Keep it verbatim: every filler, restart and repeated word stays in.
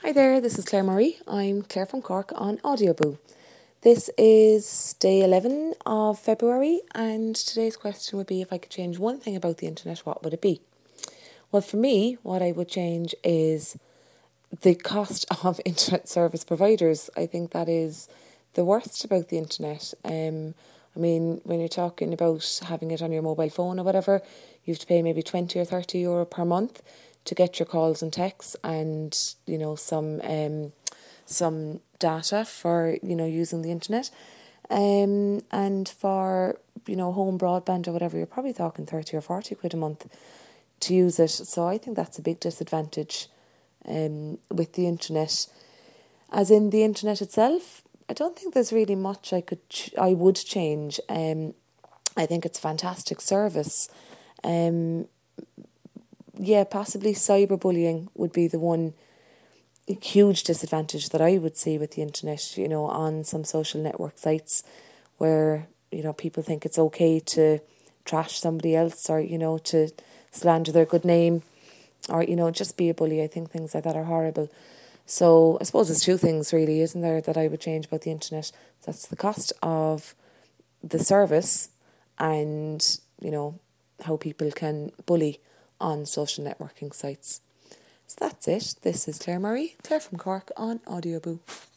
Hi there, this is Claire Murray. I'm Claire from Cork on Audioboo. This is day eleven of February, and today's question would be, if I could change one thing about the internet, what would it be? Well, for me, what I would change is the cost of internet service providers. I think that is the worst about the internet. Um, I mean, when you're talking about having it on your mobile phone or whatever, you have to pay maybe twenty or thirty euro per month to get your calls and texts, and you know some um some data for you know using the internet, um and for you know home broadband or whatever, you're probably talking thirty or forty quid a month to use it. So I think that's a big disadvantage um with the internet. As in the internet itself, I don't think there's really much I could ch- I would change. Um, I think it's a fantastic service. Um, yeah, possibly cyberbullying would be the one huge disadvantage that I would see with the internet. You know, on some social network sites where you know people think it's okay to trash somebody else, or you know to slander their good name, or you know just be a bully. I think things like that are horrible. So I suppose there's two things really, isn't there, that I would change about the internet. That's the cost of the service, and, you know, how people can bully on social networking sites. So that's it. This is Claire Murray, Claire from Cork on Audioboo.